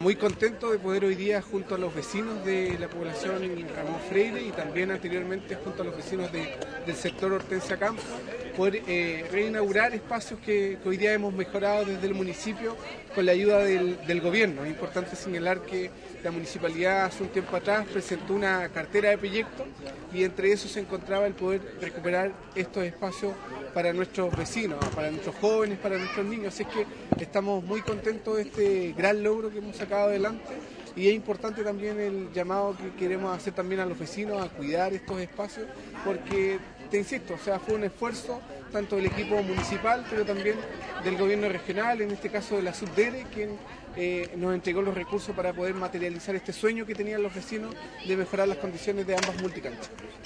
Muy contento de poder hoy día, junto a los vecinos de la población Ramón Freire y también anteriormente junto a los vecinos del sector Hortensia Campo, poder reinaugurar espacios que hoy día hemos mejorado desde el municipio con la ayuda del gobierno. Es importante señalar que la municipalidad hace un tiempo atrás presentó una cartera de proyectos y entre eso se encontraba el poder recuperar estos espacios para nuestros vecinos, para nuestros jóvenes, para nuestros niños. Así es que estamos muy contentos de este gran logro que hemos sacado adelante y es importante también el llamado que queremos hacer también a los vecinos a cuidar estos espacios porque, te insisto, o sea, fue un esfuerzo tanto del equipo municipal pero también del gobierno regional, en este caso de la Subdere, quien nos entregó los recursos para poder materializar este sueño que tenían los vecinos de mejorar las condiciones de ambas multicanchas.